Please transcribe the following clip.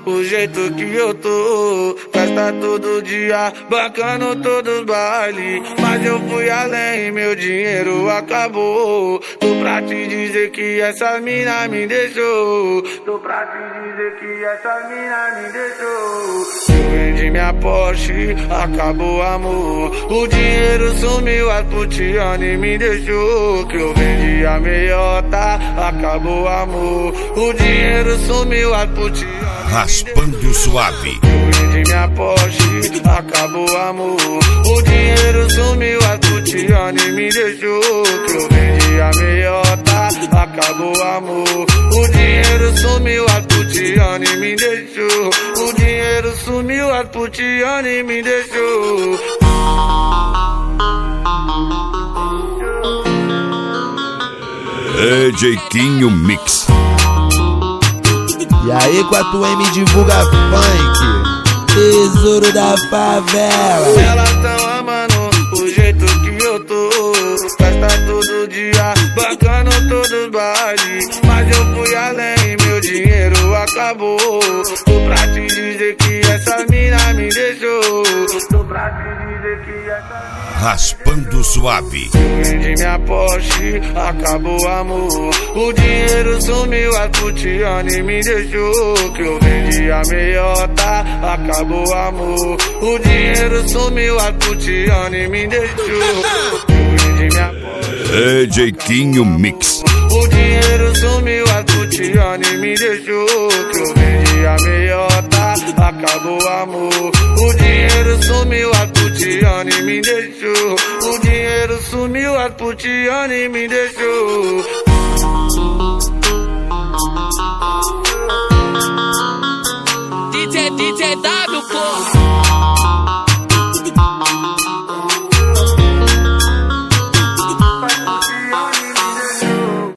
o jeito que eu tô. Festa todo dia, bancando todos os bailes. Mas eu fui além, meu dinheiro acabou. Tô pra te dizer que essa mina me deixou. Tô pra te dizer que essa mina me deixou. Eu vendi minha Porsche, acabou o amor. O dinheiro sumiu, a putiane me deixou. Que eu vendi a meiota, acabou o amor. O dinheiro sumiu, a putiane Raspando Suave. Eu vendi minha Porsche, acabou o amor. O dinheiro sumiu, a putiane me deixou. Que eu vendi a meiota, acabou o amor. O dinheiro sumiu, a putiane me deixou. O dinheiro sumiu, a putiane me deixou. Jeitinho Mix. E aí, 4M divulga funk, tesouro da favela. Elas tão amando o jeito que eu tô. Festa todo dia, bancando todos os bailes. Mas eu fui além, meu dinheiro acabou. Tô pra te dizer que essa mina me deixou. Tô pra te dizer que essa mina... Raspando Suave. Eu vendi minha Porsche, acabou o amor. O dinheiro sumiu, a putiane me deixou. Que eu vendi a meiota, acabou o amor. O dinheiro sumiu, a putiane me deixou. Eu vendi minha Porsche, Jeitinho Mix. o dinheiro sumiu, a putiane me deixou. Que eu vendi a meiota, acabou o amor. O dinheiro sumiu, a putiane me deixou. O dinheiro sumiu, a putiane me deixou. DJ W, pô.